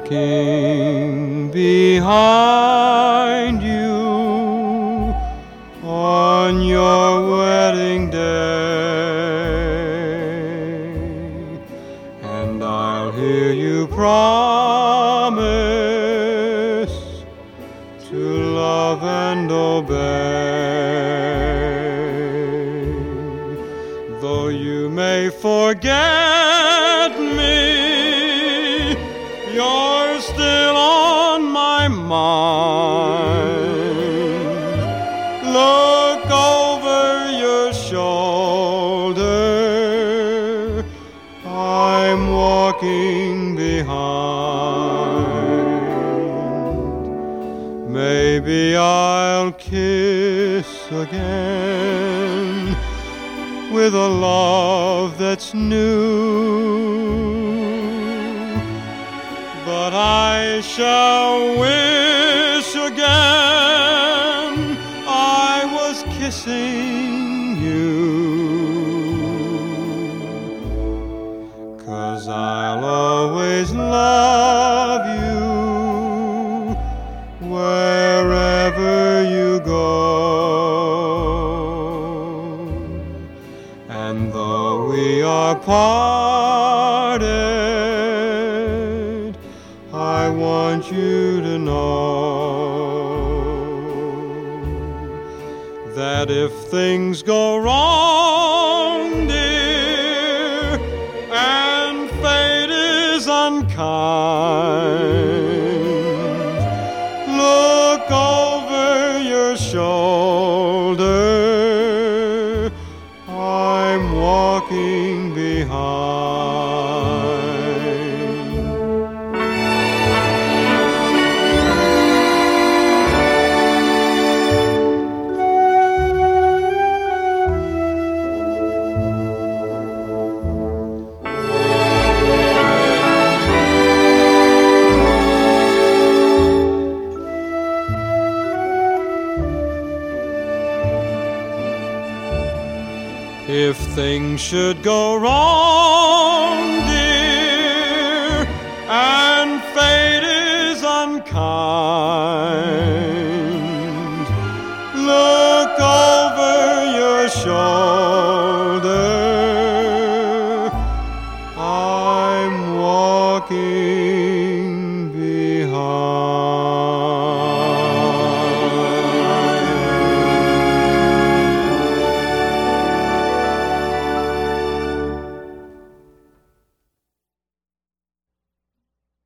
walking behind you on your wedding day, and I'll hear you promise to love and obey. Though you may forget me, you're still on my mind. Look over your shoulder, I'm walking behind. Maybe I'll kiss again with a love that's new, but I shall wish again I was kissing you, 'cause I'll always love you wherever you go. And though we are parted, I want you to know that if things go wrong, dear, and fate is unkind, look over your shoulder, I'm walking behind. If things should go wrong, dear, and fate is unkind, look over your shoulder,